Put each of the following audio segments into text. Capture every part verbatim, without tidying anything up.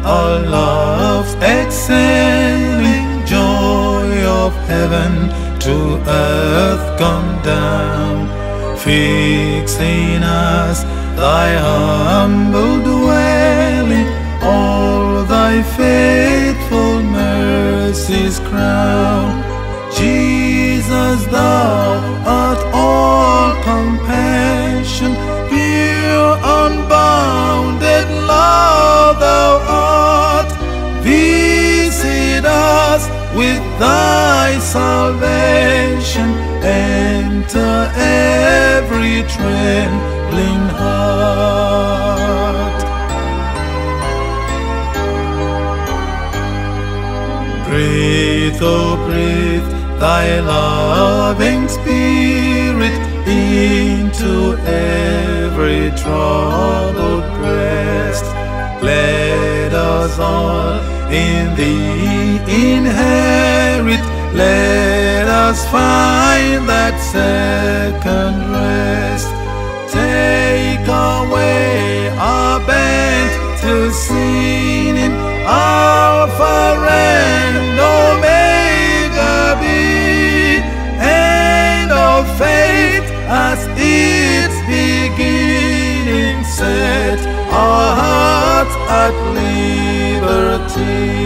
our love's excelling joy of heaven to earth come down, fixing us thy humble dwelling, all thy faithful mercies crown. Jesus, thou art all compassion, pure unbounded love thou art. Visit us with thy salvation, enter every trembling heart. Breathe, oh breathe thy loving spirit into every troubled breast. Let us all in thee inherit, let us find that second rest. Take away our bent to sinning, Alpha and Omega be, end of faith as its beginning, set our hearts at liberty.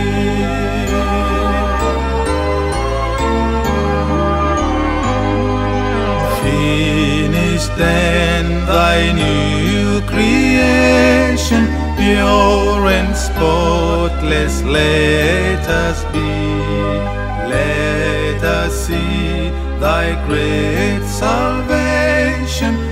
Finish then thy new creation, pure and spotless let us be. Let us see thy great salvation,